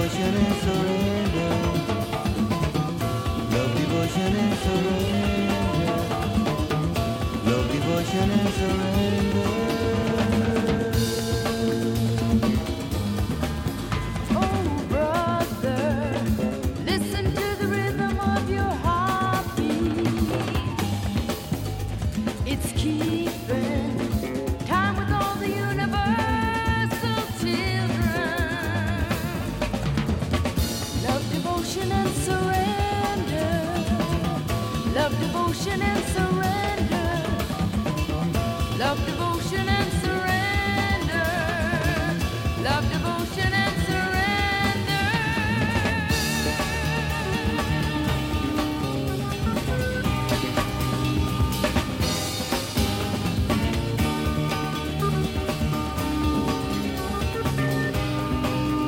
devotion and surrender. Love, devotion and surrender. Love, devotion and surrender. Oh, brother, listen to the rhythm of your heartbeat. It's keeping time with all the universal children. Love, devotion, and surrender. Love, devotion, and surrender. Love, devotion, and surrender. Love, devotion, and